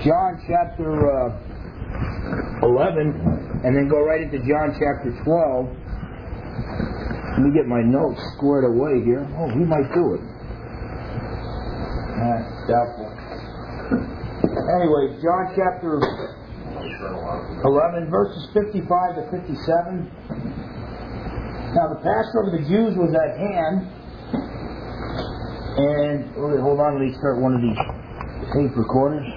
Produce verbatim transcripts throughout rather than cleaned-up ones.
John chapter uh, eleven, and then go right into John chapter twelve. Let me get my notes squared away here. Oh, we might do it. Uh, doubtful. Anyway, John chapter eleven, verses fifty-five to fifty-seven. Now the Passover of the Jews was at hand, and hold on, let me start one of these tape recorders.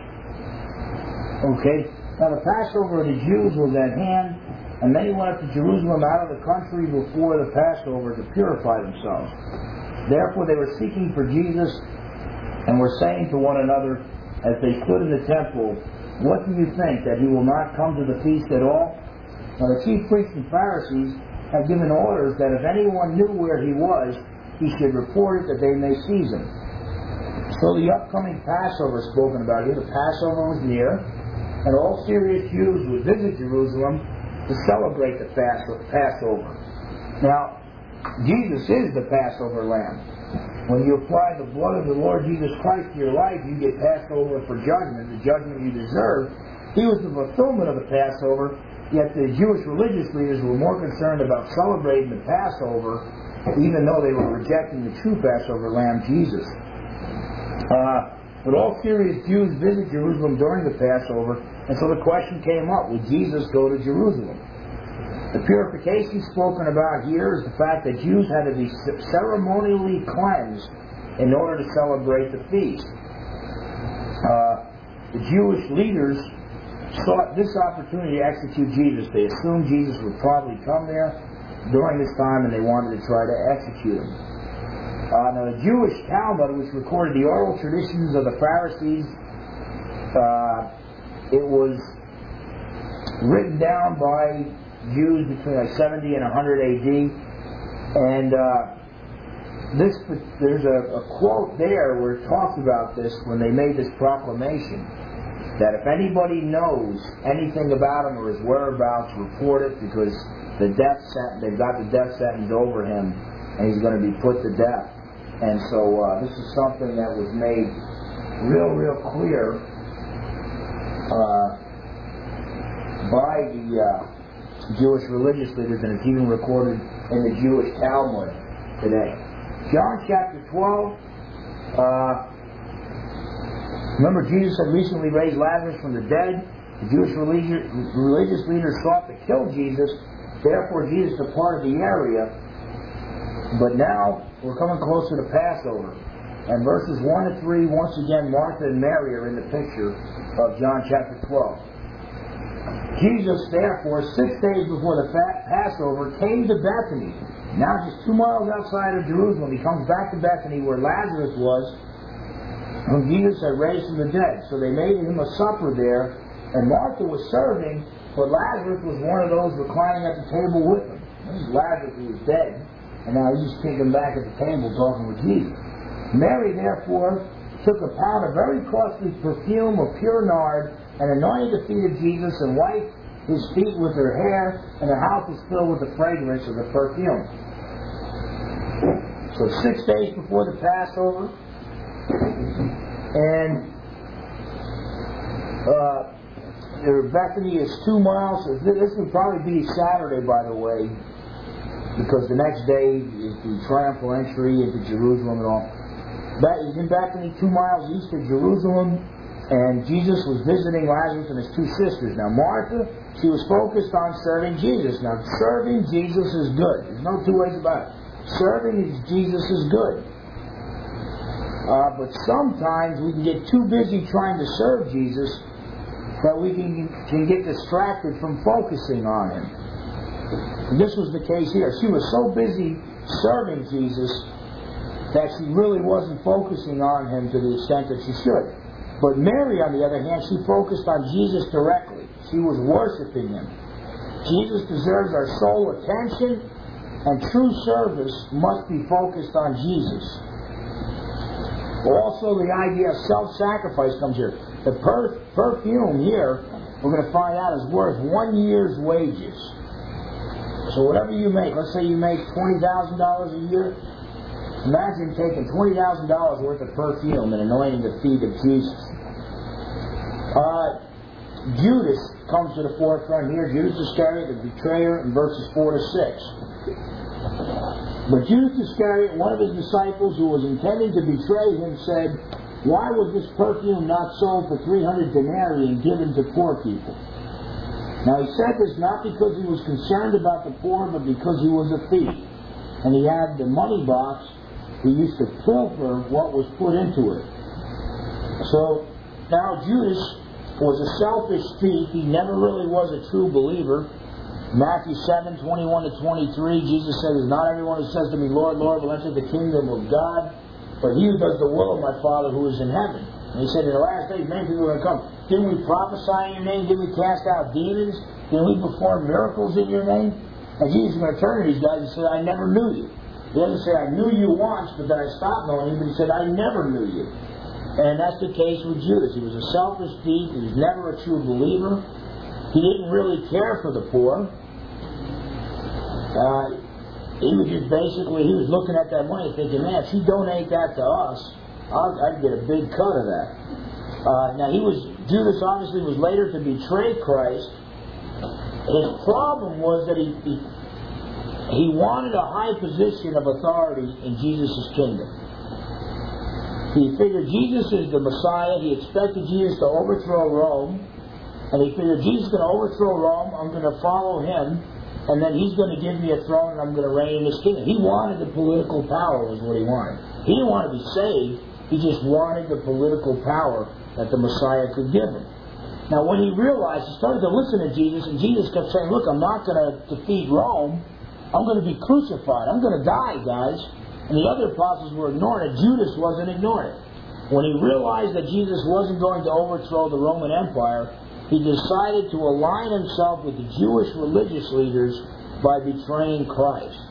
Okay. Now the Passover of the Jews was at hand, and many went up to Jerusalem out of the country before the Passover to purify themselves. Therefore they were seeking for Jesus, and were saying to one another as they stood in the temple, "What do you think, that he will not come to the feast at all?" Now the chief priests and Pharisees had given orders that if anyone knew where he was, he should report it, that they may seize him. So the upcoming Passover spoken about here, the Passover was near, and all serious Jews would visit Jerusalem to celebrate the Passover. Now, Jesus is the Passover lamb. When you apply the blood of the Lord Jesus Christ to your life, you get passed over for judgment, the judgment you deserve. He was the fulfillment of the Passover, yet the Jewish religious leaders were more concerned about celebrating the Passover, even though they were rejecting the true Passover lamb, Jesus. Uh, but all serious Jews visit Jerusalem during the Passover, and so the question came up, would Jesus go to Jerusalem? The purification spoken about here is the fact that Jews had to be ceremonially cleansed in order to celebrate the feast. Uh, the Jewish leaders sought this opportunity to execute Jesus. They assumed Jesus would probably come there during this time, and they wanted to try to execute him. Uh, now, the Jewish Talmud, which recorded the oral traditions of the Pharisees, uh, it was written down by Jews between like seventy and one hundred A D, and uh, this there's a, a quote there where it talks about this when they made this proclamation, that if anybody knows anything about him or his whereabouts, report it, because the death sentence, they've got the death sentence over him, and he's going to be put to death. And so uh, this is something that was made real, real clear uh, by the uh, Jewish religious leaders, and it's even recorded in the Jewish Talmud today. John chapter twelve. Uh, remember, Jesus had recently raised Lazarus from the dead. The Jewish religious, religious leaders sought to kill Jesus. Therefore, Jesus departed the area. But now we're coming closer to Passover. And verses one to three, once again, Martha and Mary are in the picture of John chapter twelve. Jesus, therefore, six days before the Passover, came to Bethany. Now just two miles outside of Jerusalem. He comes back to Bethany where Lazarus was, whom Jesus had raised from the dead. So they made him a supper there, and Martha was serving, but Lazarus was one of those reclining at the table with him. This is Lazarus who was dead, and now he's just kicking back at the table talking with Jesus. Mary, therefore, took a pound of very costly perfume of pure nard, and anointed the feet of Jesus, and wiped his feet with her hair, and the house was filled with the fragrance of the perfume. So six days before the Passover, and uh, Bethany is two miles. This would probably be Saturday, by the way, because the next day is the triumphal entry into Jerusalem and all. He's in Bethany, two miles east of Jerusalem, and Jesus was visiting Lazarus and his two sisters. Now Martha, she was focused on serving Jesus. Now serving Jesus is good. There's no two ways about it. Serving Jesus is good. Uh, but sometimes we can get too busy trying to serve Jesus that we can, can get distracted from focusing on him. And this was the case here. She was so busy serving Jesus that she really wasn't focusing on him to the extent that she should. But Mary, on the other hand, she focused on Jesus directly. She was worshiping him. Jesus deserves our sole attention, and true service must be focused on Jesus. Also, the idea of self-sacrifice comes here. The per- perfume here, we're going to find out, is worth one year's wages. So whatever you make, let's say you make twenty thousand dollars a year, imagine taking twenty thousand dollars worth of perfume and anointing the feet of Jesus. Uh, Judas comes to the forefront here. Judas Iscariot, the betrayer, in verses four to six. But Judas Iscariot, one of his disciples who was intending to betray him, said, "Why was this perfume not sold for three hundred denarii and given to poor people?" Now he said this not because he was concerned about the poor, but because he was a thief. And he had the money box. He used to pilfer what was put into it. So now Judas was a selfish thief. He never really was a true believer. Matthew seven, twenty-one to twenty-three, Jesus says, "Not everyone who says to me, Lord, Lord, will enter the kingdom of God, but he who does the will of my Father who is in heaven." And he said, in the last days, many people are going to come. "Didn't we prophesy in your name? Didn't we cast out demons? Didn't we perform miracles in your name?" And Jesus is going to turn to these guys and say, "I never knew you." He doesn't say, "I knew you once, but then I stopped knowing you." But he said, "I never knew you." And that's the case with Judas. He was a selfish thief. He was never a true believer. He didn't really care for the poor. Uh, he was just basically, he was looking at that money thinking, man, if you donate that to us, I'll, I'd get a big cut of that. Uh, now he was, Judas obviously was later to betray Christ. His problem was that he, he, he wanted a high position of authority in Jesus' kingdom. He figured Jesus is the Messiah. He expected Jesus to overthrow Rome. And he figured Jesus is going to overthrow Rome. I'm going to follow him. And then he's going to give me a throne and I'm going to reign in his kingdom. He wanted the political power was what he wanted. He didn't want to be saved. He just wanted the political power that the Messiah could give him. Now when he realized, he started to listen to Jesus, and Jesus kept saying, look, I'm not going to defeat Rome. I'm going to be crucified. I'm going to die, guys. And the other apostles were ignoring it. Judas wasn't ignoring it. When he realized that Jesus wasn't going to overthrow the Roman Empire, he decided to align himself with the Jewish religious leaders by betraying Christ.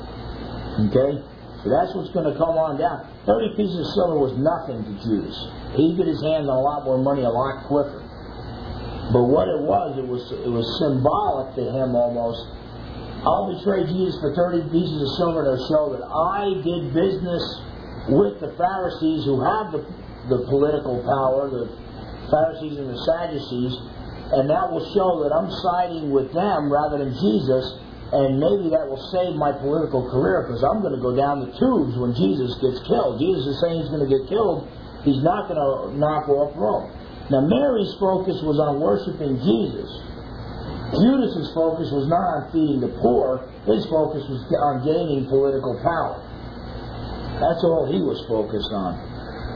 Okay? So that's what's going to come on down. thirty pieces of silver was nothing to Judas. He'd get his hands on a lot more money a lot quicker. But what it was, it was it was symbolic to him almost. I'll betray Jesus for thirty pieces of silver to show that I did business with the Pharisees who have the, the political power, the Pharisees and the Sadducees, and that will show that I'm siding with them rather than Jesus, and maybe that will save my political career because I'm going to go down the tubes when Jesus gets killed. Jesus is saying he's going to get killed. He's not going to knock off Rome. Now Mary's focus was on worshiping Jesus. Judas's focus was not on feeding the poor. His focus was on gaining political power. That's all he was focused on.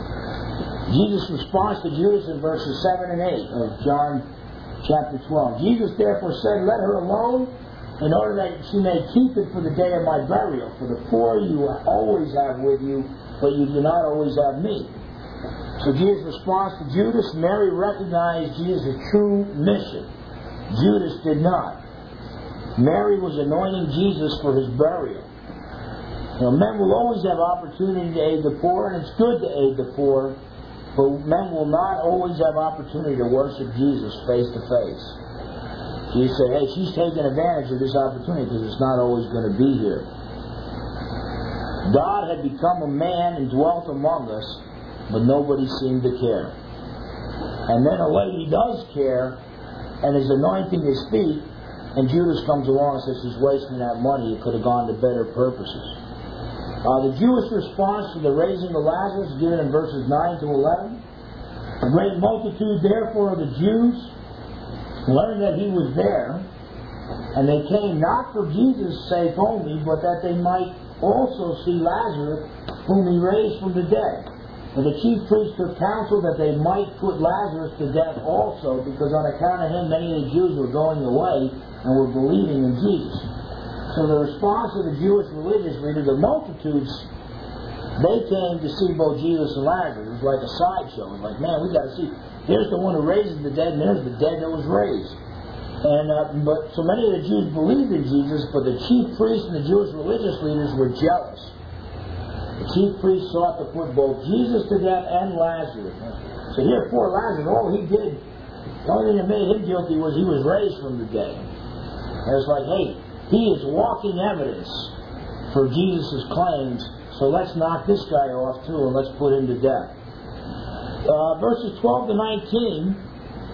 Jesus' response to Judas in verses seven and eight of John chapter twelve. Jesus therefore said, "Let her alone, in order that she may keep it for the day of my burial. For the poor you always have with you, but you do not always have me." So Jesus' response to Judas, Mary recognized Jesus' true mission. Judas did not. Mary was anointing Jesus for his burial. Now, men will always have opportunity to aid the poor, and it's good to aid the poor. But men will not always have opportunity to worship Jesus face to face. You say, hey, she's taking advantage of this opportunity because it's not always going to be here. God had become a man and dwelt among us, but nobody seemed to care. And then a lady does care and is anointing his feet, and Judas comes along and says she's wasting that money. It could have gone to better purposes. Uh, the Jewish response to the raising of Lazarus is given in verses nine to eleven. A great multitude, therefore, of the Jews learned that he was there, and they came not for Jesus' sake only, but that they might also see Lazarus, whom he raised from the dead. And the chief priests took counsel that they might put Lazarus to death also, because on account of him many of the Jews were going away and were believing in Jesus. So the response of the Jewish religious leaders, the multitudes, they came to see both Jesus and Lazarus. It was like a sideshow. It was like, man, we got to see. Here's the one who raises the dead, and there's the dead that was raised. And uh, but so many of the Jews believed in Jesus, but the chief priests and the Jewish religious leaders were jealous. The chief priests sought to put both Jesus to death and Lazarus. So here, poor Lazarus, all he did, the only thing that made him guilty was he was raised from the dead. And it's like, hey, he is walking evidence for Jesus' claims, so let's knock this guy off too and let's put him to death. Uh, verses twelve to nineteen,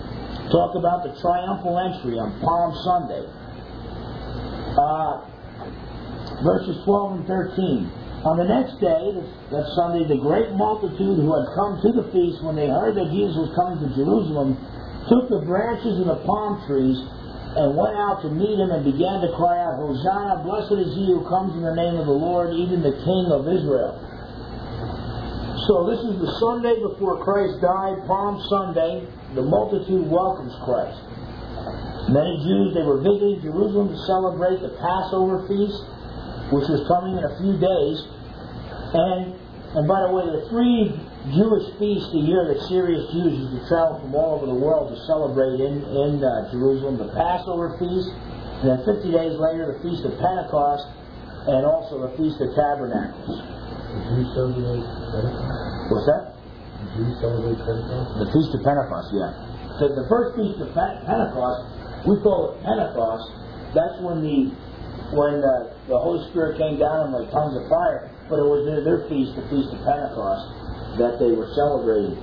talk about the triumphal entry on Palm Sunday. Uh, verses twelve and thirteen. On the next day, that Sunday, the great multitude who had come to the feast, when they heard that Jesus was coming to Jerusalem, took the branches of the palm trees and went out to meet him and began to cry out, Hosanna, blessed is he who comes in the name of the Lord, even the King of Israel. So this is the Sunday before Christ died, Palm Sunday. The multitude welcomes Christ. Many Jews, they were visiting Jerusalem to celebrate the Passover feast, which was coming in a few days. And and by the way, there are three Jewish feasts a year that serious Jews used to travel from all over the world to celebrate in, in uh, Jerusalem. The Passover feast, and then fifty days later, the Feast of Pentecost, and also the Feast of Tabernacles. The Jews celebrate Pentecost? What's that? The Jews celebrate Pentecost? The Feast of Pentecost, yeah. So the first Feast of Pentecost, we call it Pentecost. That's when the when uh, the Holy Spirit came down like tongues of fire. But it was their, their feast, the Feast of Pentecost, that they were celebrating.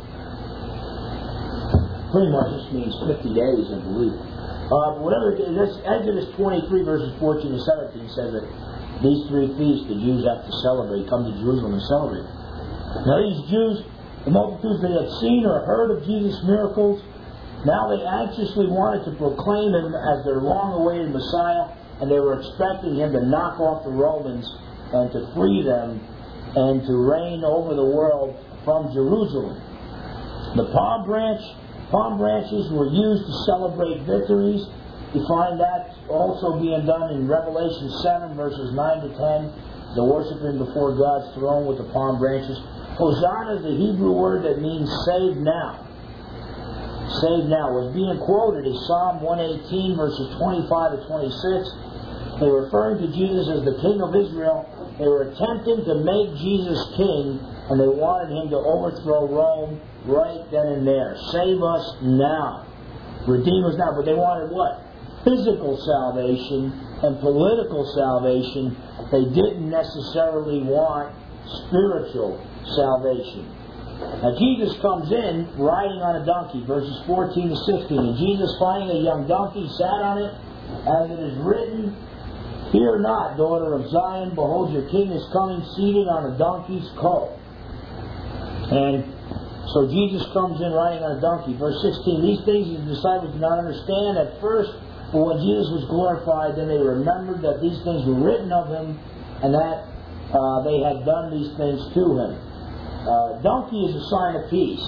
Pretty much this means fifty days, I believe. Uh, but whatever it is, this Exodus twenty-three, verses fourteen and seventeen says that these three feasts the Jews have to celebrate, come to Jerusalem and celebrate. Now these Jews, the multitudes, they had seen or heard of Jesus' miracles. Now they anxiously wanted to proclaim him as their long-awaited Messiah, and they were expecting him to knock off the Romans and to free them and to reign over the world from Jerusalem. The palm branch, palm branches were used to celebrate victories. You find that also being done in Revelation seven, verses nine to ten, the worshiping before God's throne with the palm branches. Hosanna is the Hebrew word that means save now. Save now was being quoted as Psalm one eighteen, verses twenty-five to twenty-six. They were referring to Jesus as the King of Israel. They were attempting to make Jesus king, and they wanted him to overthrow Rome right then and there. Save us now. Redeem us now. But they wanted what? Physical salvation and political salvation. They didn't necessarily want spiritual salvation. Now Jesus comes in riding on a donkey, verses fourteen to sixteen. And Jesus, finding a young donkey, sat on it, as it is written, Fear not, daughter of Zion, behold, your king is coming, seated on a donkey's colt. And so Jesus comes in riding on a donkey. Verse sixteen, these things the disciples did not understand at first, but when Jesus was glorified, then they remembered that these things were written of him, and that uh, they had done these things to him. Uh, donkey is a sign of peace.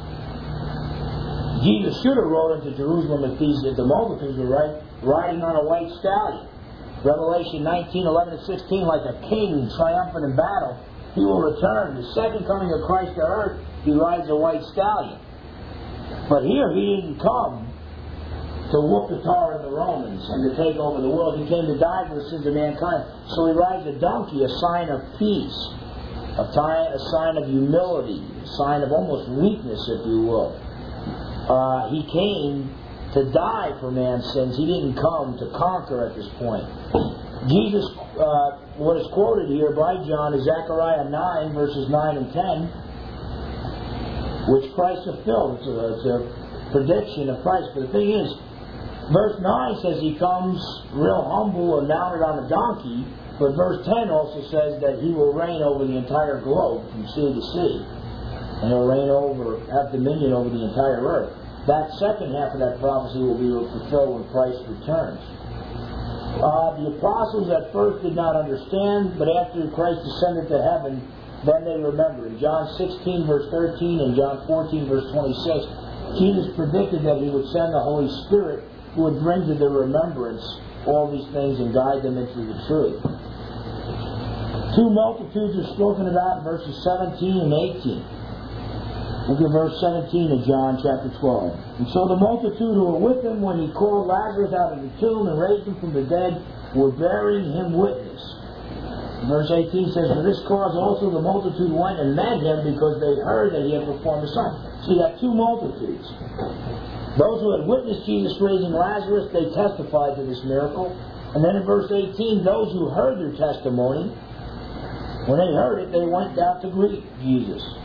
Jesus should have rode into Jerusalem at these, the multitudes were right, riding on a white stallion. Revelation nineteen, eleven to sixteen, like a king triumphant in battle, he will return. The second coming of Christ to earth, he rides a white stallion. But here he didn't come to whoop the tar of the Romans and to take over the world. He came to die for the sins of mankind. So he rides a donkey, a sign of peace, a, time, a sign of humility, a sign of almost weakness, if you will. Uh, he came to die for man's sins. He didn't come to conquer at this point. Jesus, uh, what is quoted here by John is Zechariah nine, verses nine and ten, which Christ fulfilled. It's a, it's a prediction of Christ. But the thing is, verse nine says he comes real humble and mounted on a donkey, but verse ten also says that he will reign over the entire globe from sea to sea. And he'll reign over, have dominion over the entire earth. That second half of that prophecy will be fulfilled when Christ returns. Uh, the apostles at first did not understand, but after Christ ascended to heaven, then they remembered. In John sixteen, verse thirteen, and John fourteen, verse twenty-six, Jesus predicted that he would send the Holy Spirit who would bring to their remembrance all these things and guide them into the truth. Two multitudes are spoken about in verses seventeen and eighteen. Look at verse seventeen of John chapter twelve. And so the multitude who were with him when he called Lazarus out of the tomb and raised him from the dead were bearing him witness. Verse eighteen says, For this cause also the multitude went and met him, because they heard that he had performed a sign. So you got two multitudes. Those who had witnessed Jesus raising Lazarus, they testified to this miracle. And then in verse eighteen, those who heard their testimony, when they heard it, they went out to greet Jesus.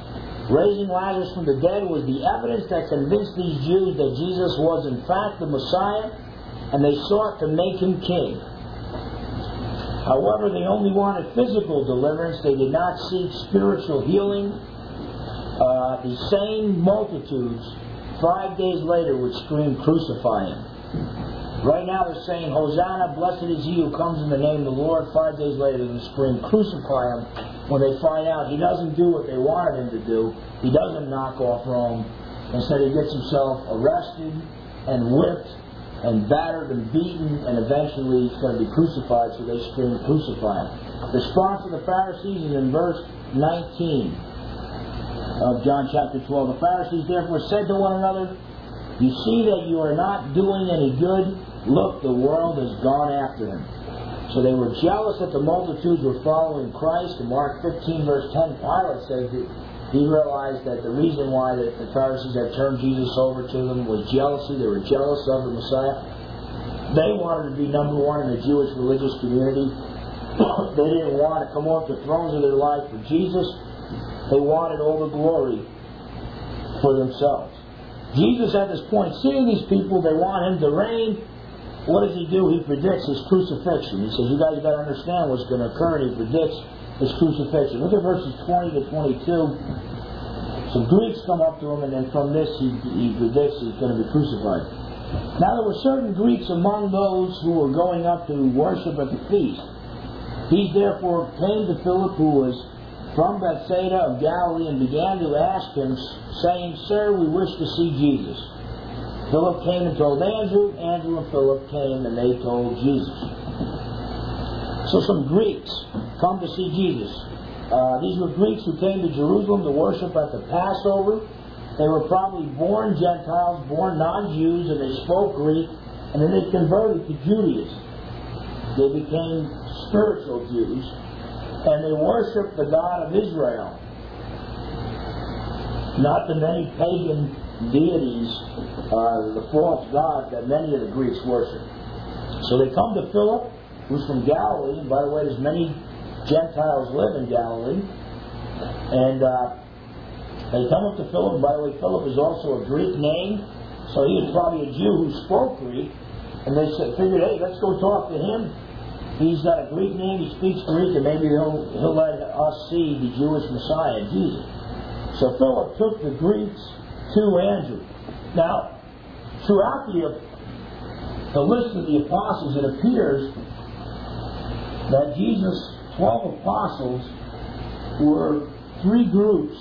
Raising Lazarus from the dead was the evidence that convinced these Jews that Jesus was in fact the Messiah, and they sought to make him king. However, they only wanted physical deliverance. They did not seek spiritual healing. Uh, the same multitudes, five days later, would scream, "Crucify him." Right now they're saying, "Hosanna, blessed is he who comes in the name of the Lord." Five days later they're going to scream, "Crucify him," when they find out he doesn't do what they wanted him to do. He doesn't knock off Rome. Instead he gets himself arrested and whipped and battered and beaten, and eventually he's going to be crucified, so they scream, "Crucify him." The response of the Pharisees is in verse nineteen of John chapter twelve. The Pharisees therefore said to one another, "You see that you are not doing any good. Look, the world has gone after him." So they were jealous that the multitudes were following Christ. In Mark fifteen, verse ten, Pilate says that he realized that the reason why the Pharisees had turned Jesus over to them was jealousy. They were jealous of the Messiah. They wanted to be number one in the Jewish religious community. They didn't want to come off the thrones of their life for Jesus. They wanted all the glory for themselves. Jesus at this point, seeing these people, they want him to reign. What does he do? He predicts his crucifixion. He says, "You guys got to understand what's going to occur," and he predicts his crucifixion. Look at verses twenty to twenty-two. Some Greeks come up to him, and then from this he, he predicts he's going to be crucified. Now there were certain Greeks among those who were going up to worship at the feast. These therefore came to Philip, who was from Bethsaida of Galilee, and began to ask him, saying, "Sir, we wish to see Jesus." Philip came and told Andrew. Andrew and Philip came and they told Jesus. So some Greeks come to see Jesus. Uh, these were Greeks who came to Jerusalem to worship at the Passover. They were probably born Gentiles, born non-Jews, and they spoke Greek, and then they converted to Judaism. They became spiritual Jews, and they worshiped the God of Israel, not the many pagan deities, uh, the false gods that many of the Greeks worship. So they come to Philip, who's from Galilee, and by the way, there's many Gentiles live in Galilee, and uh, they come up to Philip, and by the way, Philip is also a Greek name, so he was probably a Jew who spoke Greek, and they said, figured, hey, let's go talk to him. He's got a Greek name, he speaks Greek, and maybe he'll, he'll let us see the Jewish Messiah, Jesus. So Philip took the Greeks to Andrew. Now, throughout the, the list of the apostles, it appears that Jesus' twelve apostles were three groups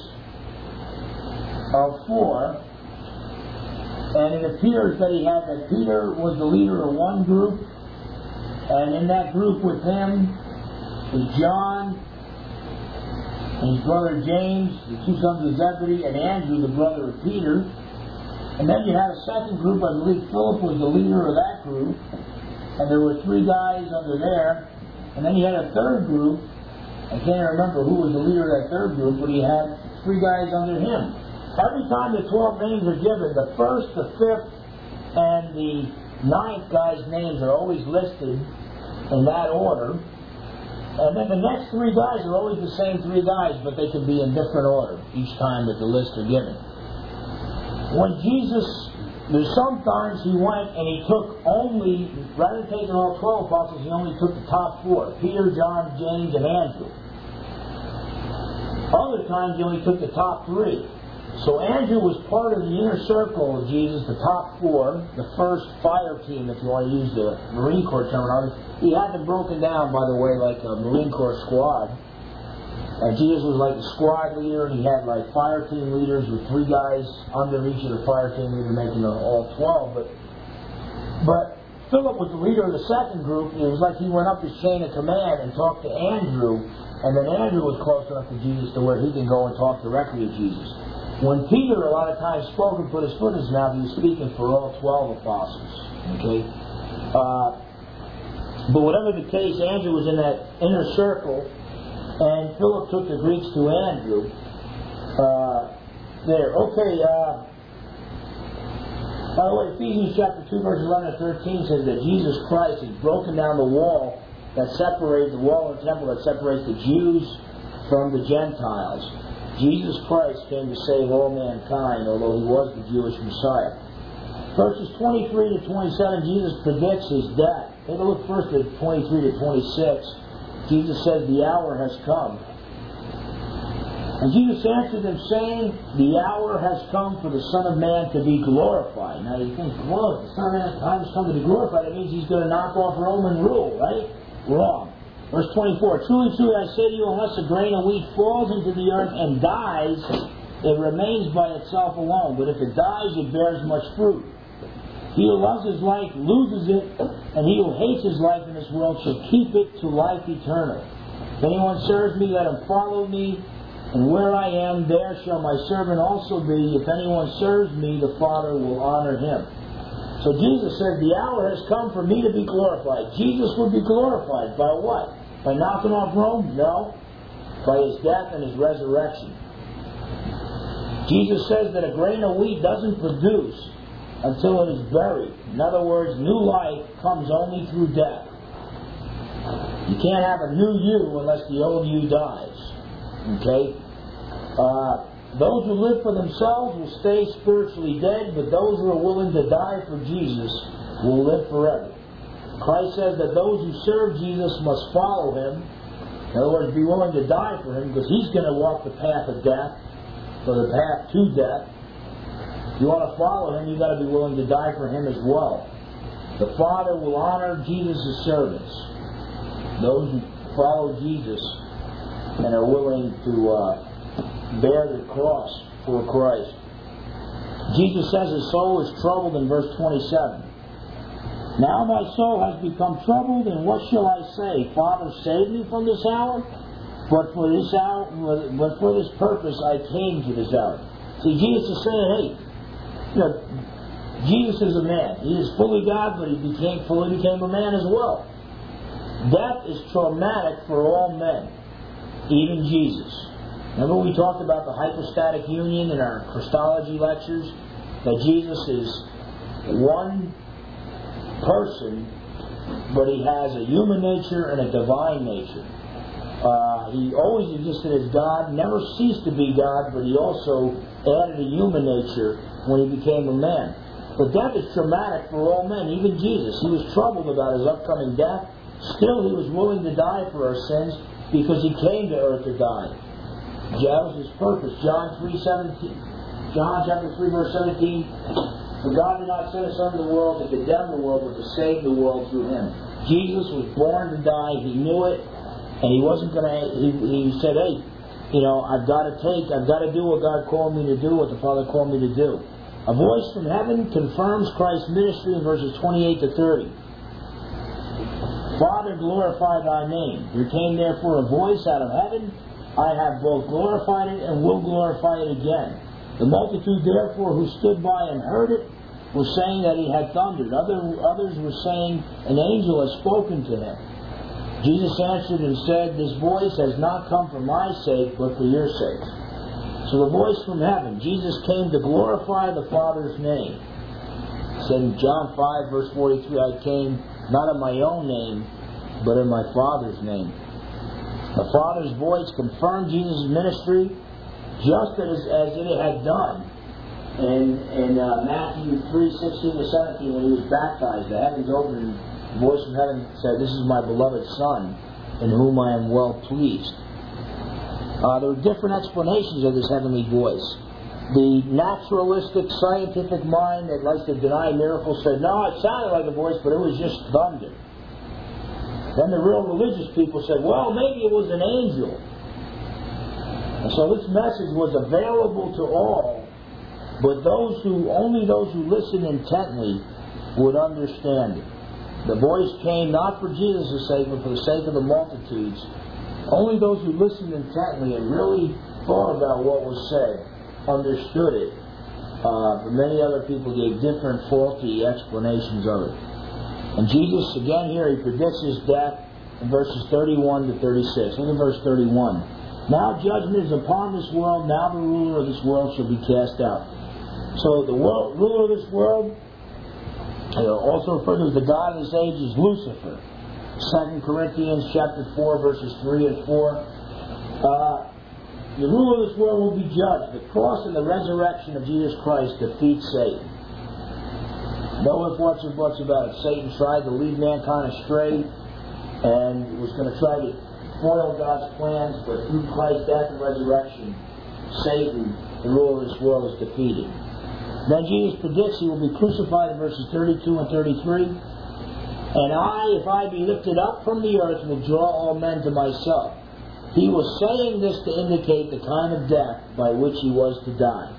of four, and it appears that he had that Peter was the leader of one group, and in that group with him was John, and his brother James, the two sons of Zebedee, and Andrew, the brother of Peter. And then you had a second group, I believe Philip was the leader of that group, and there were three guys under there. And then you had a third group, I can't remember who was the leader of that third group, but he had three guys under him. Every time the twelve names are given, the first, the fifth, and the ninth guy's names are always listed in that order. And then the next three guys are always the same three guys, but they can be in different order each time that the lists are given. When Jesus, there's sometimes he went and he took only, rather than taking all twelve apostles, he only took the top four, Peter, John, James, and Andrew. Other times he only took the top three. So Andrew was part of the inner circle of Jesus, the top four, the first fire team, if you want to use the Marine Corps terminology. He had them broken down, by the way, like a Marine Corps squad. And Jesus was like the squad leader, and he had like fire team leaders with three guys under each of the fire team leaders, making all twelve. But, but Philip was the leader of the second group. It was like he went up his chain of command and talked to Andrew, and then Andrew was close enough to Jesus to where he can go and talk directly to Jesus. When Peter a lot of times spoke and put his foot in his mouth, he was speaking for all twelve apostles. Okay? Uh, but whatever the case, Andrew was in that inner circle, and Philip took the Greeks to Andrew. Uh, there. Okay. Uh, by the way, Ephesians chapter two, verses eleven to thirteen says that Jesus Christ has broken down the wall that separates, the wall of the temple that separates the Jews from the Gentiles. Jesus Christ came to save all mankind, although He was the Jewish Messiah. Verses twenty-three to twenty-seven, Jesus predicts His death. Take a look first at twenty-three to twenty-six. Jesus says, the hour has come. And Jesus answered them, saying, the hour has come for the Son of Man to be glorified. Now you think, well, the Son of Man has come to be glorified, that means He's going to knock off Roman rule, right? Wrong. Verse twenty-four, truly, truly, I say to you, unless a grain of wheat falls into the earth and dies, it remains by itself alone. But if it dies, it bears much fruit. He who loves his life loses it, and he who hates his life in this world shall keep it to life eternal. If anyone serves me, let him follow me, and where I am, there shall my servant also be. If anyone serves me, the Father will honor him. So Jesus said, the hour has come for me to be glorified. Jesus would be glorified by what? By knocking off Rome? No. By His death and His resurrection. Jesus says that a grain of wheat doesn't produce until it is buried. In other words, new life comes only through death. You can't have a new you unless the old you dies. Okay? Uh, those who live for themselves will stay spiritually dead, but those who are willing to die for Jesus will live forever. Christ says that those who serve Jesus must follow Him. In other words, be willing to die for Him, because He's going to walk the path of death, or the path to death. If you want to follow Him, you've got to be willing to die for Him as well. The Father will honor Jesus' servants. Those who follow Jesus and are willing to uh, bear the cross for Christ. Jesus says His soul is troubled in verse twenty-seven. Now my soul has become troubled, and what shall I say? Father, save me from this hour? But for this hour, but for this purpose I came to this hour. See, Jesus is saying, hey, you know, Jesus is a man. He is fully God, but He became fully became a man as well. Death is traumatic for all men, even Jesus. Remember we talked about the hypostatic union in our Christology lectures? That Jesus is one person, but He has a human nature and a divine nature. Uh, he always existed as God, never ceased to be God, but He also added a human nature when He became a man. But death is traumatic for all men, even Jesus. He was troubled about His upcoming death. Still, He was willing to die for our sins because He came to earth to die. That was His purpose. John three seventeen, John chapter three verse seventeen. For God did not send His Son to the world to condemn the world, but to save the world through Him. Jesus was born to die. He knew it. And He wasn't going to, he, he said, hey, you know, I've got to take, I've got to do what God called me to do, what the Father called me to do. A voice from heaven confirms Christ's ministry in verses twenty-eight to thirty. Father, glorify Thy name. There came therefore a voice out of heaven. I have both glorified it and will glorify it again. The multitude therefore who stood by and heard it were saying that He had thundered. Other, others were saying an angel has spoken to Him. Jesus answered and said, this voice has not come for my sake, but for your sake. So the voice from heaven, Jesus came to glorify the Father's name. It said in John five, verse forty-three, I came not in my own name, but in my Father's name. The Father's voice confirmed Jesus' ministry just as, as it had done in, in uh, Matthew three, sixteen to seventeen when He was baptized. The heavens opened. The voice from heaven said, this is my beloved Son, in whom I am well pleased. Uh, there were different explanations of this heavenly voice. The naturalistic, scientific mind that likes to deny miracles said, no, it sounded like a voice, but it was just thunder. Then the real religious people said, well, maybe it was an angel. And so this message was available to all, but those who, only those who listened intently would understand it. The voice came not for Jesus' sake, but for the sake of the multitudes. Only those who listened intently and really thought about what was said understood it. Uh, but many other people gave different faulty explanations of it. And Jesus, again here, He predicts His death in verses thirty-one to thirty-six. Look at verse thirty-one. Now judgment is upon this world, now the ruler of this world shall be cast out. So the world, ruler of this world, also referred to as the God of this age, is Lucifer. Second Corinthians chapter four, verses three and four. Uh, the ruler of this world will be judged. The cross and the resurrection of Jesus Christ defeats Satan. No ifs, whats, or buts about it. Satan tried to lead mankind astray and was going to try to foil God's plans, but through Christ's death and resurrection, Satan, the ruler of this world, is defeated. Then Jesus predicts he will be crucified in verses thirty-two and thirty-three. And I, if I be lifted up from the earth, will draw all men to myself. He was saying this to indicate the kind of death by which he was to die.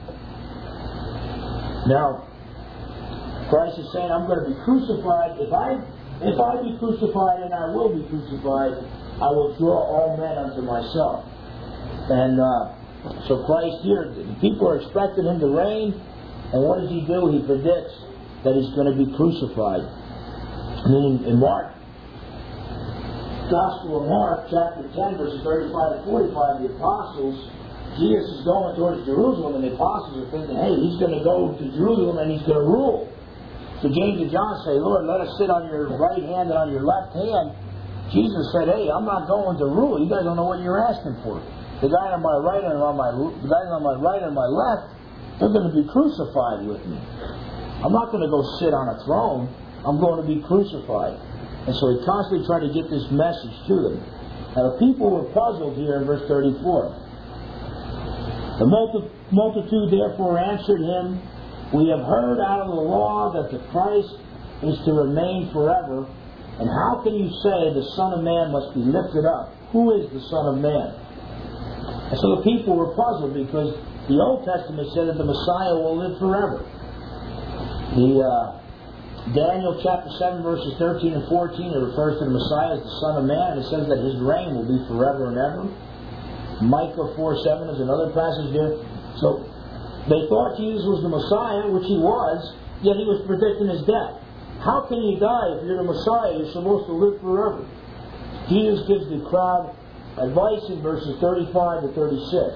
Now, Christ is saying, I'm going to be crucified. If I, if I be crucified, and I will be crucified, I will draw all men unto myself. And uh, so Christ here, the people are expecting him to reign, and what does he do? He predicts that he's going to be crucified. Meaning in Mark, Gospel of Mark, chapter ten, verses thirty-five and forty-five, the apostles, Jesus is going towards Jerusalem, and the apostles are thinking, hey, he's going to go to Jerusalem and he's going to rule. So James and John say, Lord, let us sit on your right hand and on your left hand. Jesus said, hey, I'm not going to rule. You guys don't know what you're asking for. The guy on my right and on my the guys on my right and my left, they're going to be crucified with me. I'm not going to go sit on a throne. I'm going to be crucified. And so he constantly tried to get this message to them. Now the people were puzzled here in verse thirty-four. The multi- multitude therefore answered him, we have heard out of the law that the Christ is to remain forever. And how can you say the Son of Man must be lifted up? Who is the Son of Man? And so the people were puzzled because the Old Testament said that the Messiah will live forever. The uh, Daniel chapter seven verses thirteen and fourteen, it refers to the Messiah as the Son of Man, and it says that his reign will be forever and ever. Micah four seven is another passage there. So they thought Jesus was the Messiah, which he was, yet he was predicting his death. How can you die if you're the Messiah? You're supposed to live forever. Jesus gives the crowd advice in verses thirty-five to thirty-six.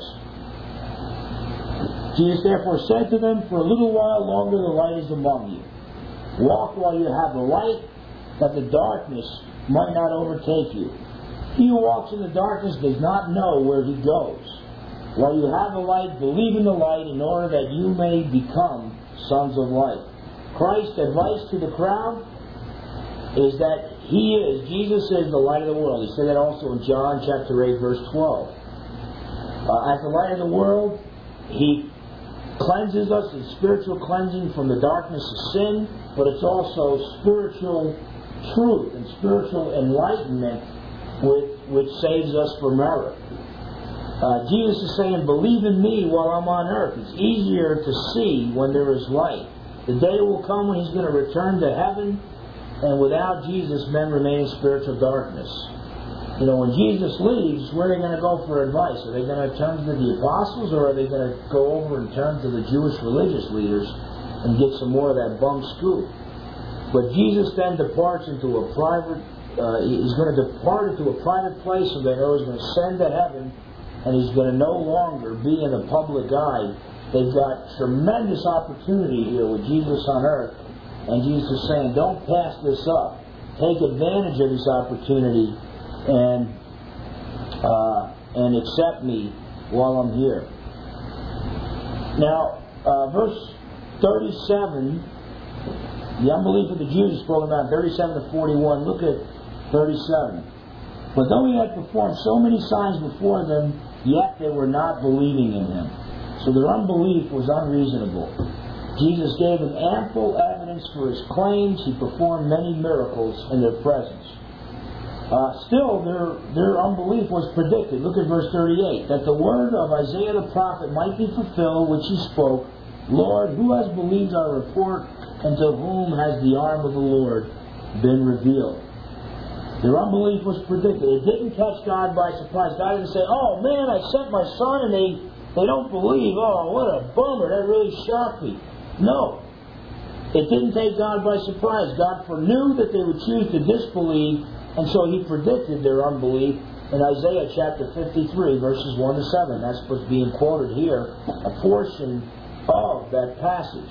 Jesus therefore said to them, for a little while longer the light is among you. Walk while you have the light, that the darkness might not overtake you. He who walks in the darkness does not know where he goes. While you have the light, believe in the light, in order that you may become sons of light. Christ's advice to the crowd is that he is, Jesus is the light of the world. He said that also in John chapter eight, verse twelve. Uh, as the light of the world, he cleanses us in spiritual cleansing from the darkness of sin, but it's also spiritual truth and spiritual enlightenment which, which saves us from error. Uh, Jesus is saying, believe in me while I'm on earth. It's easier to see when there is light. The day will come when he's going to return to heaven, and without Jesus, men remain in spiritual darkness. You know, when Jesus leaves, where are they going to go for advice? Are they going to turn to the apostles, or are they going to go over and turn to the Jewish religious leaders and get some more of that bum scoop? But Jesus then departs into a private, uh, he's going to depart into a private place, and they know he's going to send to heaven, and he's going to no longer be in the public eye. They've got tremendous opportunity here with Jesus on earth, and Jesus is saying, don't pass this up. Take advantage of this opportunity and uh, and accept me while I'm here. Now, uh, verse thirty-seven, the unbelief of the Jews is spoken about, thirty-seven to forty-one. Look at thirty-seven. But though he had performed so many signs before them, yet they were not believing in him. So their unbelief was unreasonable. Jesus gave them ample evidence for his claims. He performed many miracles in their presence. Uh, still, their, their unbelief was predicted. Look at verse thirty-eight. That the word of Isaiah the prophet might be fulfilled, which he spoke, Lord, who has believed our report, and to whom has the arm of the Lord been revealed? Their unbelief was predicted. It didn't catch God by surprise. God didn't say, oh man, I sent my son and they, they don't believe. Oh, what a bummer. That really shocked me. No. It didn't take God by surprise. God foreknew that they would choose to disbelieve, and so he predicted their unbelief in Isaiah chapter fifty-three, verses one to seven. That's what's being quoted here, a portion of that passage.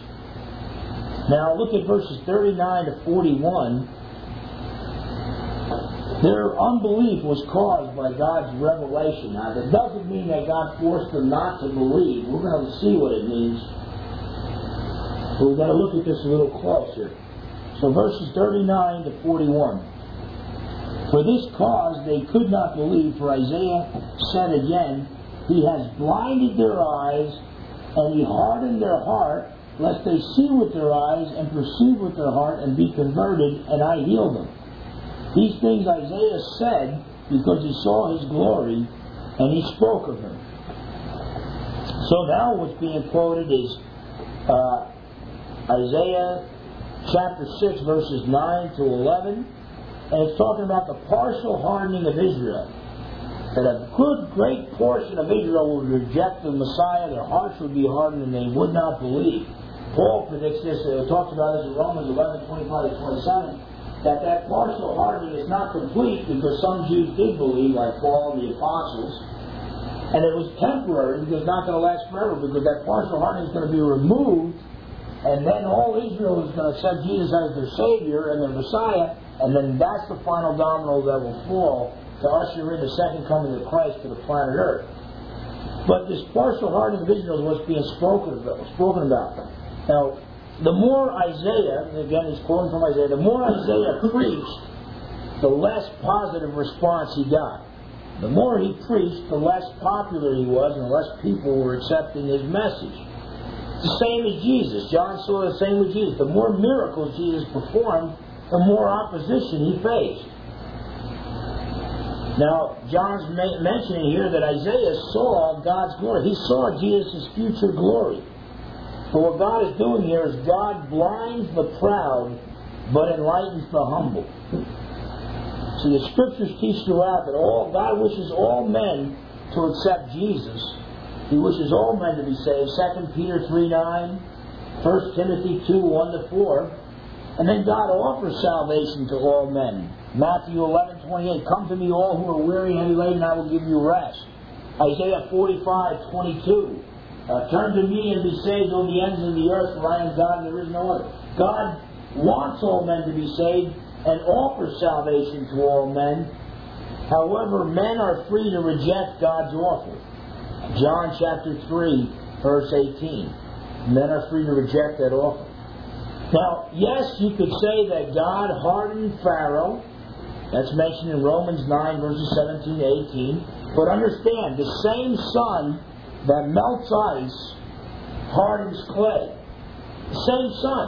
Now look at verses thirty-nine to forty-one. Their unbelief was caused by God's revelation. Now, that doesn't mean that God forced them not to believe. We're going to see what it means. But we're going to look at this a little closer. So verses thirty-nine to forty-one. For this cause they could not believe, for Isaiah said again, He has blinded their eyes, and He hardened their heart, lest they see with their eyes, and perceive with their heart, and be converted, and I heal them. These things Isaiah said because he saw His glory, and he spoke of Him. So now what's being quoted is uh, Isaiah chapter six, verses nine to eleven, and it's talking about the partial hardening of Israel. That a good, great portion of Israel would reject the Messiah, their hearts would be hardened, and they would not believe. Paul predicts this, uh, talks about this in Romans eleven, twenty-five to twenty-seven, that that partial hardening is not complete because some Jews did believe, like Paul and the apostles, and it was temporary because it's not going to last forever, because that partial hardening is going to be removed, and then all Israel is going to accept Jesus as their Savior and their Messiah, and then that's the final domino that will fall to usher in the second coming of Christ to the planet Earth. But this partial hardening of Israel is what's being spoken about. Spoken about. Now, the more Isaiah, and again he's quoting from Isaiah, the more Isaiah preached, the less positive response he got. The more he preached, the less popular he was, and the less people were accepting his message. It's the same as Jesus. John saw the same with Jesus. The more miracles Jesus performed, the more opposition he faced. Now, John's ma- mentioning here that Isaiah saw God's glory. He saw Jesus' future glory. But what God is doing here is God blinds the proud, but enlightens the humble. See, the Scriptures teach throughout that all God wishes all men to accept Jesus. He wishes all men to be saved. Second Peter three nine, First Timothy two one to four. And then God offers salvation to all men. Matthew eleven twenty-eight, come to me all who are weary and heavy laden, and I will give you rest. Isaiah forty-five twenty-two, uh, turn to me and be saved on the ends of the earth, for I am God and there is no other. God wants all men to be saved and offers salvation to all men. However, men are free to reject God's offer. John chapter three, verse eighteen. Men are free to reject that offer. Now, yes, you could say that God hardened Pharaoh. That's mentioned in Romans nine, verses seventeen to eighteen. But understand, the same sun that melts ice hardens clay. The same sun.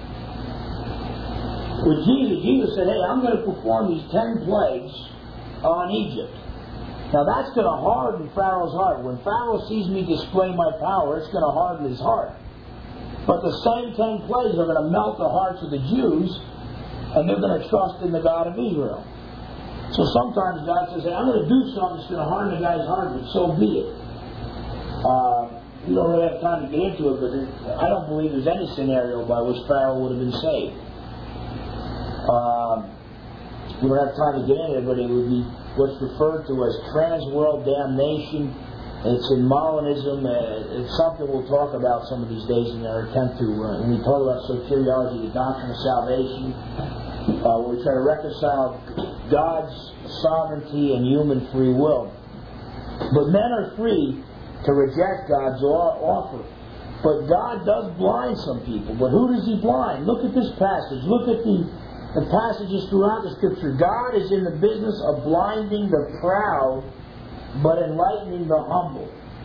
With Jesus, Jesus said, hey, I'm going to perform these ten plagues on Egypt. Now that's going to harden Pharaoh's heart. When Pharaoh sees me display my power, it's going to harden his heart. But the same ten plagues are going to melt the hearts of the Jews, and they're going to trust in the God of Israel. So sometimes God says, hey, I'm going to do something that's going to harden the guy's heart, but so be it. Uh, we don't really have time to get into it, but I don't believe there's any scenario by which Pharaoh would have been saved. Uh, we don't have time to get into it, but it would be what's referred to as trans-world damnation. It's in Molinism. Uh, it's something we'll talk about some of these days in our attempt to, uh, when we talk about soteriology, the doctrine of salvation, uh, where we try to reconcile God's sovereignty and human free will. But men are free to reject God's offer. But God does blind some people. But who does He blind? Look at this passage. Look at the, the passages throughout the Scripture. God is in the business of blinding the proud, but enlightening the humble.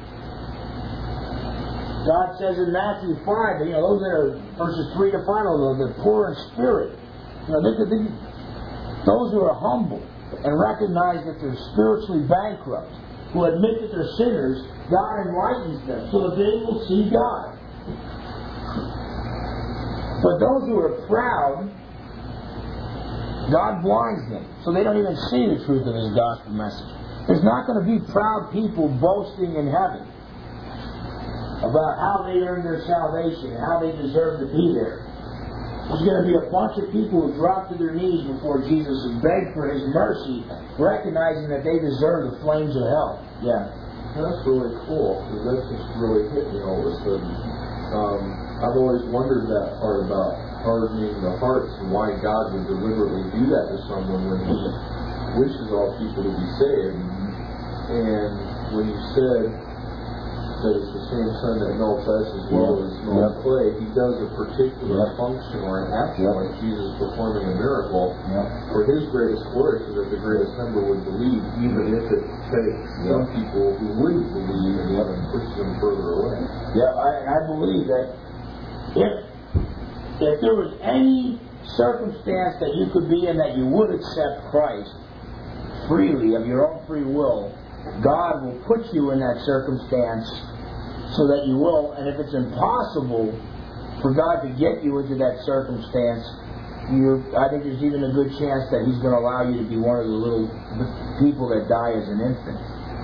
God says in Matthew five, you know, those that are verses three to five, they're poor in spirit. You know, they, they, those who are humble and recognize that they're spiritually bankrupt, who admit that they're sinners, God enlightens them so that they will see God. But those who are proud, God blinds them so they don't even see the truth of His gospel message. There's not going to be proud people boasting in heaven about how they earned their salvation and how they deserve to be there. There's going to be a bunch of people who drop to their knees before Jesus and beg for His mercy, recognizing that they deserve the flames of hell. Yeah. That's really cool, because that's just really hit me all of a sudden. Um, I've always wondered that part about hardening the hearts and why God would deliberately do that to someone when He wishes all people to be saved. And when you said that it's the same sun that melts ice as well as melts yep. clay, he does a particular yep. function or an action yep. like Jesus performing a miracle yep. for his greatest glory, so that the greatest number would believe, even if it takes yep. some people who wouldn't believe and yep. pushes them further away. Yeah, I, I believe that if if there was any circumstance that you could be in that you would accept Christ freely of your own free will, God will put you in that circumstance so that you will. And if it's impossible for God to get you into that circumstance, you, I think there's even a good chance that He's going to allow you to be one of the little people that die as an infant.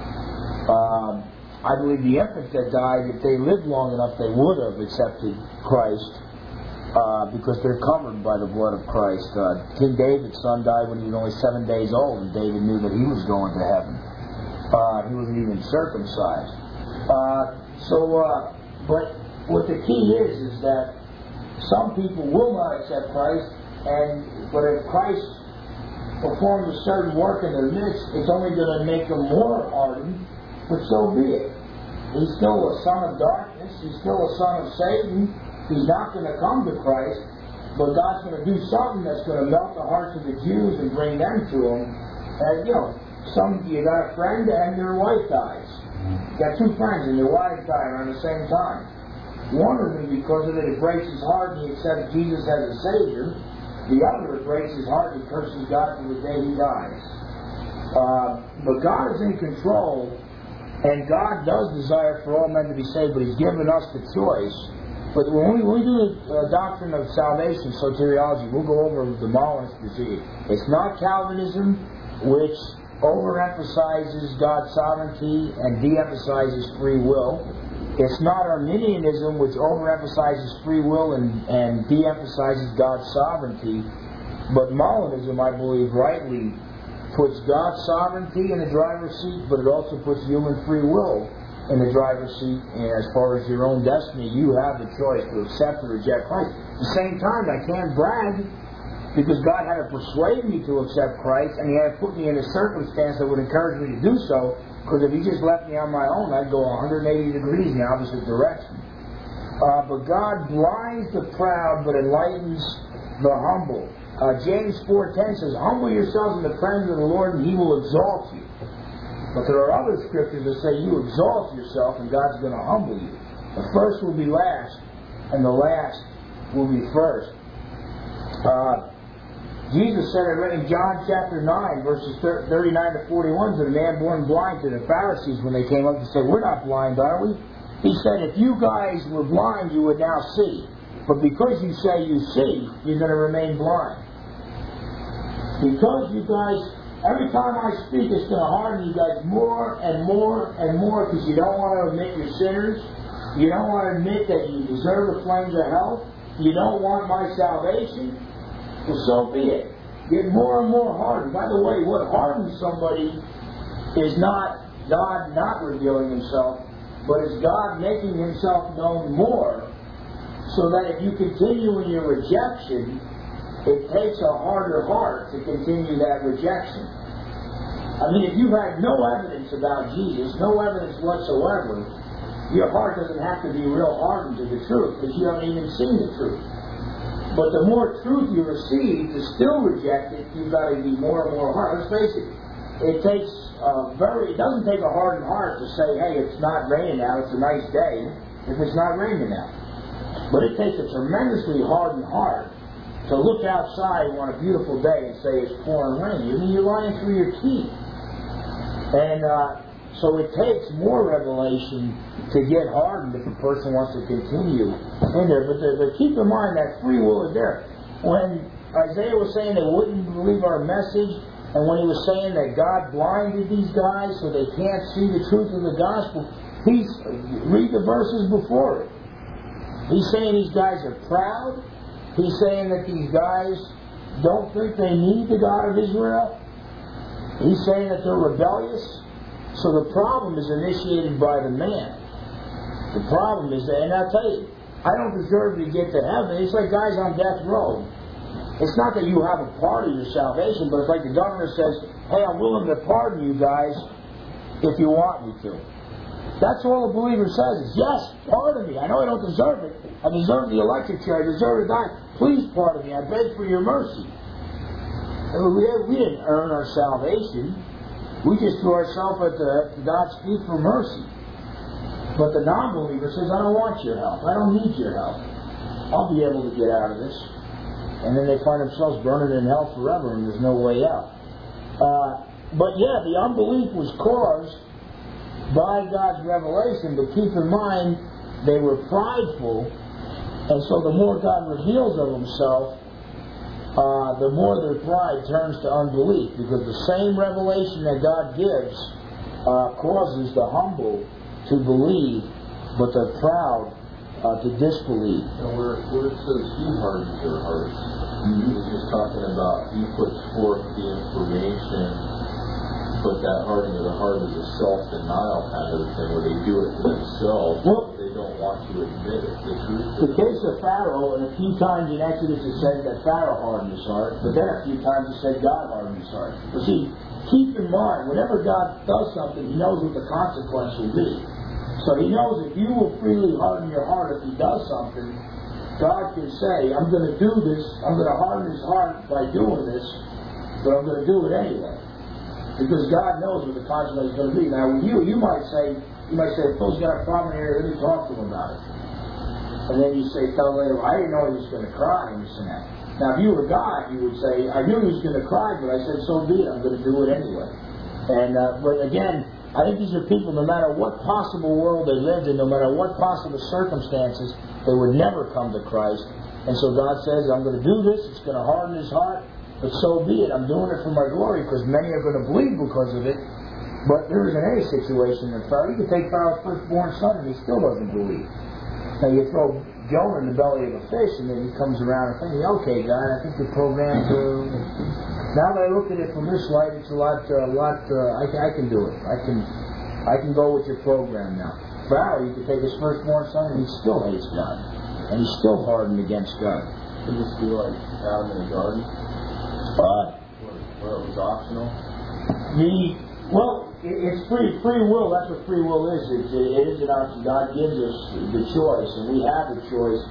Um, I believe the infants that died, if they lived long enough, they would have accepted Christ uh, because they're covered by the blood of Christ. Uh, King David's son died when he was only seven days old, and David knew that he was going to heaven. Uh, he wasn't even circumcised. Uh, so, uh, but what the key is, is that some people will not accept Christ, and but if Christ performs a certain work in their midst, it's only going to make them more hardened, but so be it. He's still a son of darkness. He's still a son of Satan. He's not going to come to Christ, but God's going to do something that's going to melt the hearts of the Jews and bring them to Him. And, you know, Some you got a friend and their wife dies. You got two friends and their wives die around the same time. One of them, because of it, it breaks his heart and he accepts Jesus as a Savior. The other, it breaks his heart and he curses God to the day he dies. Uh, but God is in control, and God does desire for all men to be saved, but He's given us the choice. But when we, when we do the uh, doctrine of salvation, soteriology, we'll go over the Molinist disease. It's not Calvinism, which overemphasizes God's sovereignty and de-emphasizes free will. It's not Arminianism, which overemphasizes free will and, and de-emphasizes God's sovereignty. But Molinism, I believe, rightly puts God's sovereignty in the driver's seat, but it also puts human free will in the driver's seat. And as far as your own destiny, you have the choice to accept or reject Christ. At the same time, I can't brag, because God had to persuade me to accept Christ, and He had to put me in a circumstance that would encourage me to do so, because if He just left me on my own, I'd go one hundred eighty degrees in the opposite direction. Uh, but God blinds the proud, but enlightens the humble. Uh, James four ten says, "Humble yourselves in the presence of the Lord, and He will exalt you." But there are other scriptures that say you exalt yourself, and God's going to humble you. The first will be last, and the last will be first. Uh, Jesus said it in John chapter nine, verses thirty-nine to forty-one, to the man born blind, to the Pharisees when they came up and said, "We're not blind, are we?" He said, "If you guys were blind, you would now see. But because you say you see, you're going to remain blind." Because you guys, every time I speak, it's going to harden you guys more and more and more, because you don't want to admit you're sinners. You don't want to admit that you deserve the flames of hell. You don't want my salvation. Well, so be it. Get more and more hardened. By the way, what hardens somebody is not God not revealing Himself, but is God making Himself known more, so that if you continue in your rejection, it takes a harder heart to continue that rejection. I mean, if you've had no evidence about Jesus, no evidence whatsoever, your heart doesn't have to be real hardened to the truth, because you haven't even seen the truth. But the more truth you receive, to still reject it, you've got to be more and more hard. Let's face it, it takes a very, it doesn't take a hardened heart to say, "Hey, it's not raining now, it's a nice day," if it's not raining now. But it takes a tremendously hardened heart to look outside on a beautiful day and say it's pouring rain. I mean, you're lying through your teeth. And uh, so it takes more revelation to get hardened if a person wants to continue in there. But, the, but keep in mind that free will is there. When Isaiah was saying they wouldn't believe our message, and when he was saying that God blinded these guys so they can't see the truth of the gospel, he's, read the verses before it. He's saying these guys are proud. He's saying that these guys don't think they need the God of Israel. He's saying that they're rebellious. So the problem is initiated by the man. The problem is that, and I'll tell you, I don't deserve to get to heaven. It's like guys on death row. it's not that you have a part of your salvation, but it's like the governor says, hey, I'm willing to pardon you guys if you want me to. That's all a believer says is, yes, pardon me. I know I don't deserve it. I deserve the electric chair. I deserve to die. Please pardon me. I beg for your mercy. We, we didn't earn our salvation. We just threw ourselves at, the, at God's feet for mercy. But the non-believer says, I don't want your help. I don't need your help. I'll be able to get out of this. And then they find themselves burning in hell forever and there's no way out. Uh, but yeah, the unbelief was caused by God's revelation, but keep in mind, they were prideful, and so the more God reveals of Himself, uh, the more their pride turns to unbelief, because the same revelation that God gives uh, causes the humble to believe, but the proud uh, to disbelieve. And where, where it says He hardens their hearts, mm-hmm. He's just talking about He puts forth the information. But that hardening of the heart is a self-denial kind of thing, where they do it to themselves, well, they don't want to admit it. The truth. The case of Pharaoh, and a few times in Exodus it said that Pharaoh hardened his heart, but then a few times it said God hardened his heart. But see, keep in mind, whenever God does something, He knows what the consequence will be. So He knows if you will freely harden your heart if He does something, God can say, I'm going to do this, I'm going to harden his heart by doing this, but I'm going to do it anyway. Because God knows what the consequence is going to be. Now, with you, you might say, you might say, Phil's got a problem here, let me talk to him about it. And then you say, tell him later, I didn't know he was going to cry, and this and that. Now, if you were God, you would say, I knew he was going to cry, but I said, so be it, I'm going to do it anyway. And, uh, but again, I think these are people, no matter what possible world they lived in, no matter what possible circumstances, they would never come to Christ. And so God says, I'm going to do this, it's going to harden his heart. But so be it. I'm doing it for my glory because many are going to believe because of it. But there isn't any situation in Pharaoh. You can take Pharaoh's firstborn son and he still doesn't believe. Now you throw Jonah in the belly of a fish and then he comes around and thinks, okay, God, I think you're programmed to... Now that I look at it from this light, it's a lot, uh, lot. Uh, I, I can do it. I can, I can go with your program now. Pharaoh, you can take his firstborn son and he still hates God. And he's still hardened against God. Could this be like Adam in the garden? Uh, where it was optional? The well, it, it's free free will. That's what free will is. It's, it, it is an option. God gives us the choice, and we have the choice.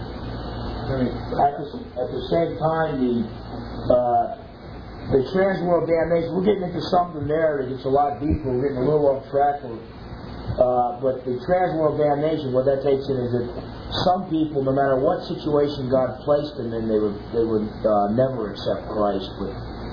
At the, at the same time, the uh, the transworld damnation. We're getting into something there that gets a lot deeper. We're getting a little off track. Uh, but the transworld damnation, what that takes in is that some people, no matter what situation God placed them in, they would they would uh, never accept Christ. But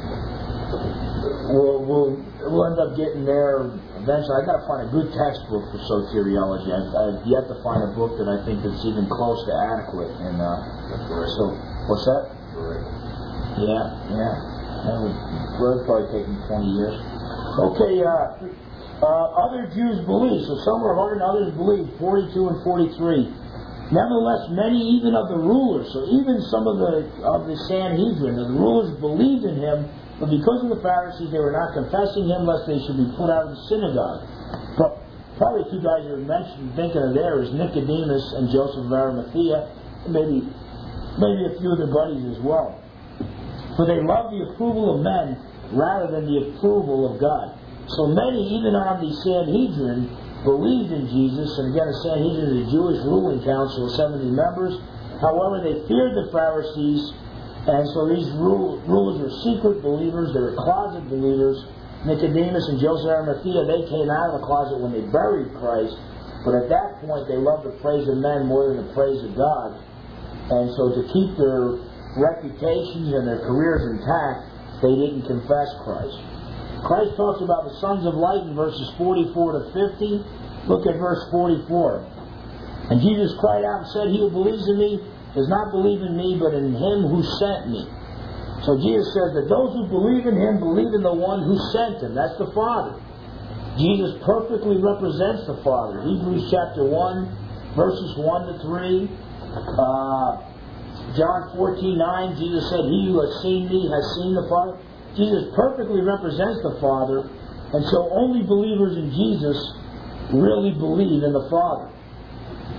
we'll, we'll we'll end up getting there eventually. I've got to find a good textbook for soteriology. I've, I've yet to find a book that I think that's even close to adequate. And uh, so, what's that? Correct. Yeah, yeah. That would, well, it'd probably take me twenty years. Okay. Uh, Uh, other Jews believe, so some were hardened, others believed, forty-two and forty-three. Nevertheless, many even of the rulers, so even some of the of the Sanhedrin, the rulers believed in him, but because of the Pharisees, they were not confessing him, lest they should be put out of the synagogue. But probably two guys you mentioned, thinking of there, is Nicodemus and Joseph of Arimathea, and maybe maybe a few of their buddies as well. For they love the approval of men rather than the approval of God. So many, even on the Sanhedrin, believed in Jesus. And again, the Sanhedrin is a Jewish ruling council of seventy members. However, they feared the Pharisees. And so these rulers were secret believers. They were closet believers. Nicodemus and Joseph of Arimathea, they came out of the closet when they buried Christ. But at that point, they loved the praise of men more than the praise of God. And so to keep their reputations and their careers intact, they didn't confess Christ. Christ talks about the sons of light in verses forty-four to fifty. Look at verse forty-four. And Jesus cried out and said, he who believes in me does not believe in me, but in him who sent me. So Jesus says that those who believe in him believe in the one who sent him. That's the Father. Jesus perfectly represents the Father. Hebrews chapter one, verses one to three. Uh, John fourteen nine, Jesus said, he who has seen me has seen the Father. Jesus perfectly represents the Father, and so only believers in Jesus really believe in the Father.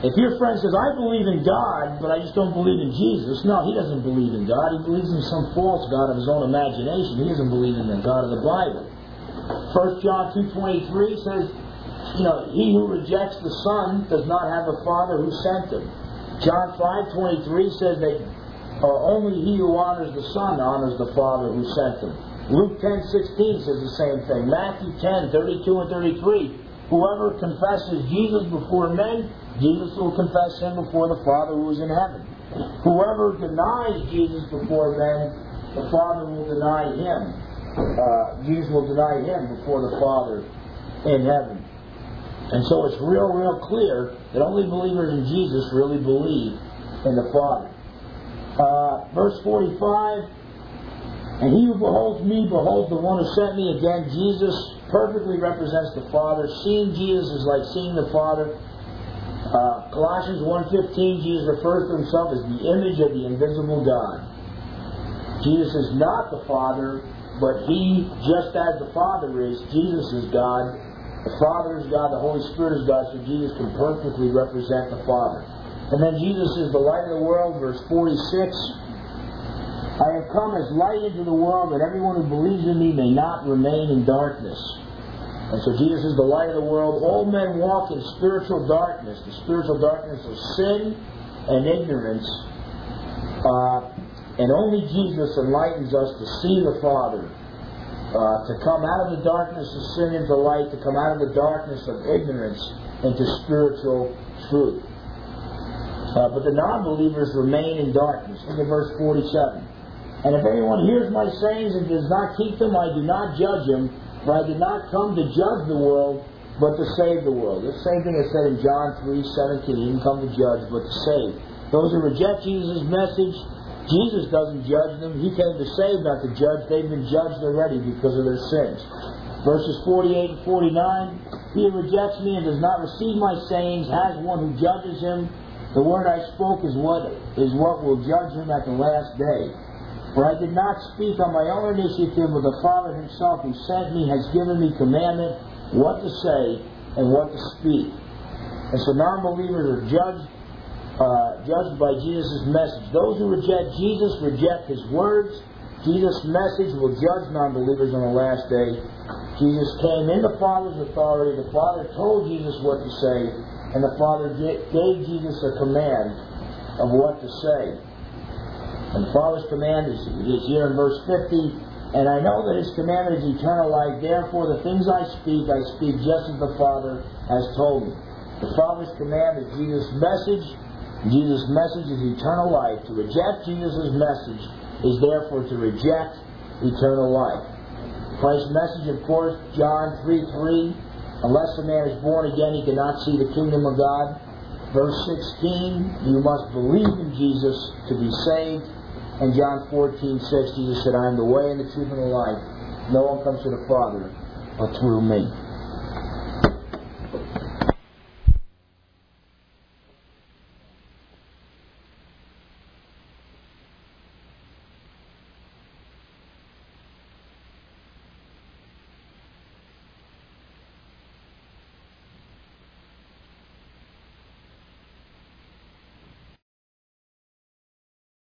If your friend says, I believe in God, but I just don't believe in Jesus, no, he doesn't believe in God. He believes in some false God of his own imagination. He doesn't believe in the God of the Bible. First John two twenty-three says, you know, he who rejects the Son does not have a Father who sent him. John five twenty-three says that uh, only he who honors the Son honors the Father who sent him. Luke ten sixteen says the same thing. Matthew ten thirty-two and thirty-three. Whoever confesses Jesus before men, Jesus will confess him before the Father who is in heaven. Whoever denies Jesus before men, the Father will deny him. Uh, Jesus will deny him before the Father in heaven. And so it's real, real clear that only believers in Jesus really believe in the Father. Uh, verse forty-five, and he who beholds me beholds the one who sent me. Again, Jesus perfectly represents the Father. Seeing Jesus is like seeing the Father. Uh, Colossians one fifteen, Jesus refers to himself as the image of the invisible God. Jesus is not the Father, but he, just as the Father is, Jesus is God. The Father is God, the Holy Spirit is God, so Jesus can perfectly represent the Father. And then Jesus is the light of the world, verse forty-six. I have come as light into the world, that everyone who believes in me may not remain in darkness. And so Jesus is the light of the world. All men walk in spiritual darkness, the spiritual darkness of sin and ignorance. Uh, and only Jesus enlightens us to see the Father, uh, to come out of the darkness of sin into light, to come out of the darkness of ignorance into spiritual truth. Uh, but the non-believers remain in darkness. Look at verse forty-seven. And if anyone hears my sayings and does not keep them, I do not judge him, for I did not come to judge the world, but to save the world. The same thing is said in John three seventeen. He didn't come to judge, but to save. Those who reject Jesus' message, Jesus doesn't judge them. He came to save, not to judge. They've been judged already because of their sins. Verses forty-eight and forty-nine. He who rejects me and does not receive my sayings has one who judges him. The word I spoke is what is what will judge him at the last day. For I did not speak on my own initiative, but the Father himself who sent me has given me commandment what to say and what to speak. And so non-believers are judged, uh, judged by Jesus' message. Those who reject Jesus reject his words. Jesus' message will judge non-believers on the last day. Jesus came in the Father's authority. The Father told Jesus what to say, and the Father gave Jesus a command of what to say. And the Father's command is, is here in verse fifty. And I know that his commandment is eternal life. Therefore the things I speak, I speak just as the Father has told me. The Father's command is Jesus' message. Jesus' message is eternal life. To reject Jesus' message is therefore to reject eternal life. Christ's message, of course, John three three. Unless a man is born again, he cannot see the kingdom of God. Verse sixteen, you must believe in Jesus to be saved. And John fourteen six, Jesus said, I am the way and the truth and the life. No one comes to the Father but through me.